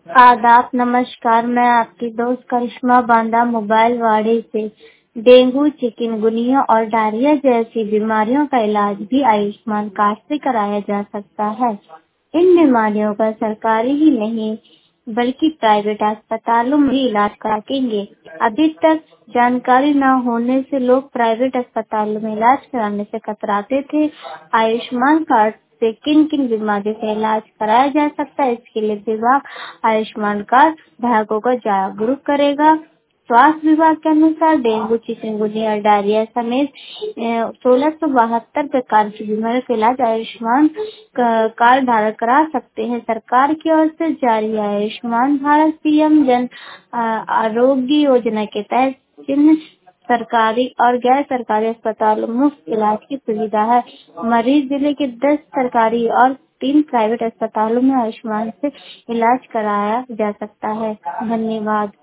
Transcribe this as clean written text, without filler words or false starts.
आदाब, नमस्कार। मैं आपकी दोस्त करिश्मा बांदा मोबाइलवाड़ी से। डेंगू, चिकनगुनिया और डायरिया जैसी बीमारियों का इलाज भी आयुष्मान कार्ड से कराया जा सकता है। इन बीमारियों का सरकारी ही नहीं बल्कि प्राइवेट अस्पतालों में भी इलाज कराएंगे। अभी तक जानकारी न होने से लोग प्राइवेट अस्पतालों में इलाज कराने से कतराते थे। आयुष्मान कार्ड से किन किन बीमारियों का इलाज कराया जा सकता है, इसके लिए विभाग आयुष्मान कार्ड धारकों को जागरूक करेगा। स्वास्थ्य विभाग के अनुसार डेंगू, चिकनगुनिया और डायरिया समेत 1672 प्रकार की बीमारियों का इलाज आयुष्मान कार्ड धारक करा सकते हैं। सरकार की ओर से जारी आयुष्मान भारत पीएम जन आरोग्य योजना के तहत जिन सरकारी और गैर सरकारी अस्पतालों में मुफ्त इलाज की सुविधा है। मरीज जिले के 10 सरकारी और 3 प्राइवेट अस्पतालों में आयुष्मान से इलाज कराया जा सकता है। धन्यवाद।